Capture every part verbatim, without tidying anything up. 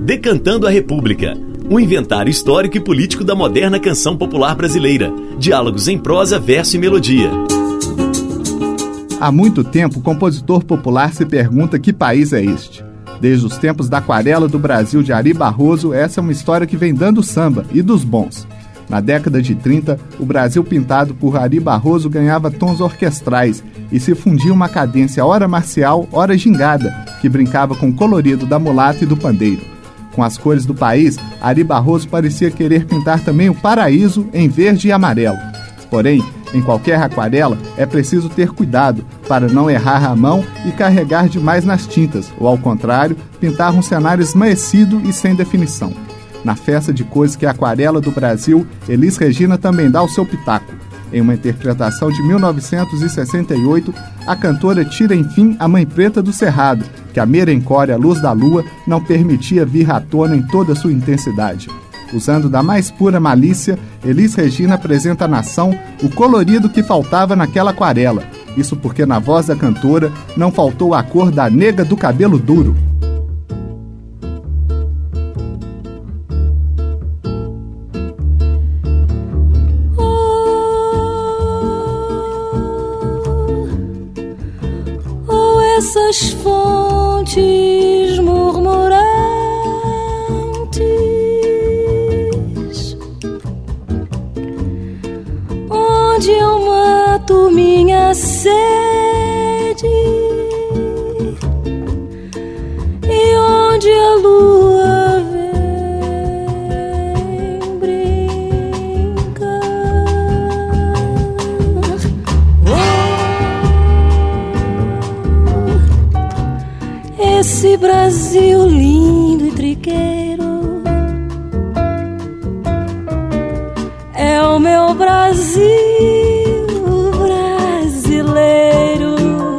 Decantando a República, um inventário histórico e político da moderna canção popular brasileira. Diálogos em prosa, verso e melodia. Há muito tempo, o compositor popular se pergunta que país é este. Desde os tempos da Aquarela do Brasil de Ari Barroso, essa é uma história que vem dando samba, e dos bons. Na década de trinta, o Brasil pintado por Ari Barroso ganhava tons orquestrais e se fundia uma cadência ora marcial, ora gingada, que brincava com o colorido da mulata e do pandeiro. Com as cores do país, Ari Barroso parecia querer pintar também o paraíso em verde e amarelo. Porém, em qualquer aquarela, é preciso ter cuidado para não errar a mão e carregar demais nas tintas, ou ao contrário, pintar um cenário esmaecido e sem definição. Na festa de cores que é a Aquarela do Brasil, Elis Regina também dá o seu pitaco. Em uma interpretação de mil novecentos e sessenta e oito, a cantora tira enfim a Mãe Preta do Cerrado, que a merencória luz da lua não permitia vir à tona em toda a sua intensidade. Usando da mais pura malícia, Elis Regina apresenta à nação o colorido que faltava naquela aquarela. Isso porque na voz da cantora não faltou a cor da nega do cabelo duro. Essas fontes murmurantes, onde eu mato minha sede e onde a lua vem brincar. Esse Brasil lindo e triqueiro é o meu Brasil brasileiro,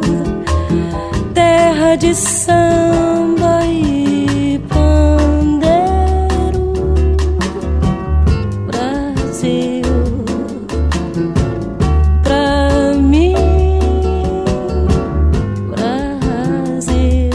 terra de samba e pandeiro. Brasil, pra mim, Brasil.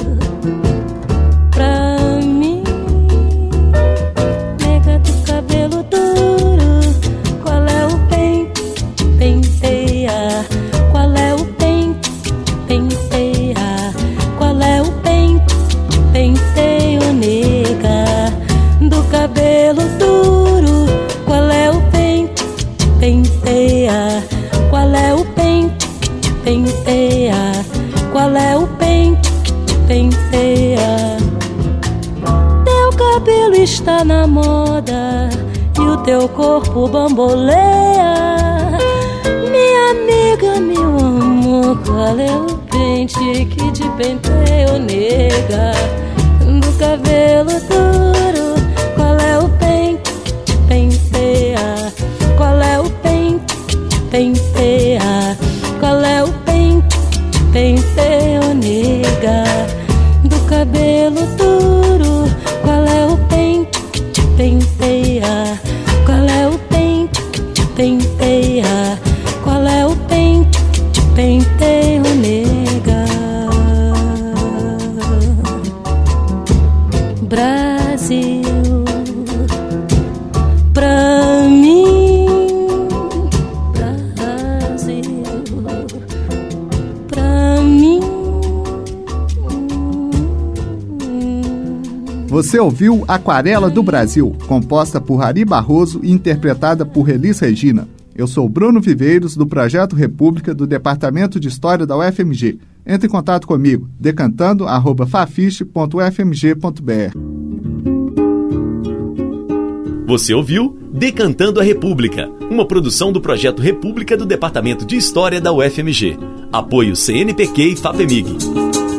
Cabelo duro, qual é o pente que te penteia? Qual é o pente que te penteia? Qual é o pente que te penteia? Teu cabelo está na moda e o teu corpo bamboleia. Minha amiga, meu amor, qual é o pente que te penteia, nega? Do cabelo duro, qual é o pente que te penteia? Qual é o pente que te penteia? Qual é o pente que te penteia, nega? Do cabelo duro, qual é o pente que te penteia? Qual é o pente que te penteia? Qual é o pente que te penteia, nega? Brasil, pra mim, Brasil, pra mim. Você ouviu Aquarela do Brasil, composta por Ari Barroso e interpretada por Elis Regina. Eu sou Bruno Viveiros, do Projeto República, do Departamento de História da U F M G. Entre em contato comigo, decantando arroba fafiche ponto u f m g ponto b r. Você ouviu Decantando a República, uma produção do Projeto República do Departamento de História da U F M G. Apoio C N Pq e FAPEMIG.